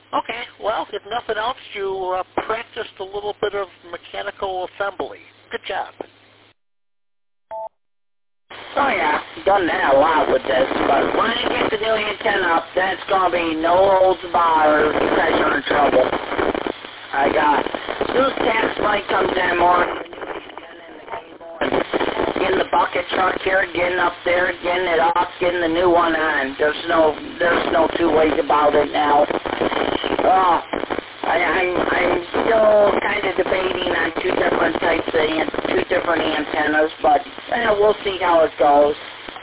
Okay, well, if nothing else, you practiced a little bit of mechanical assembly. Good job. Oh yeah, done that a lot with this, but when I get the new antenna up, that's going to be no holds barred, you guys are in trouble. I got, as soon as tax money comes in, more the new antenna and the cable, and getting the bucket truck here, getting up there, getting it off, getting the new one on. There's no two ways about it now. Oh, I'm still kind of debating on two different types of two different antennas, but we'll see how it goes.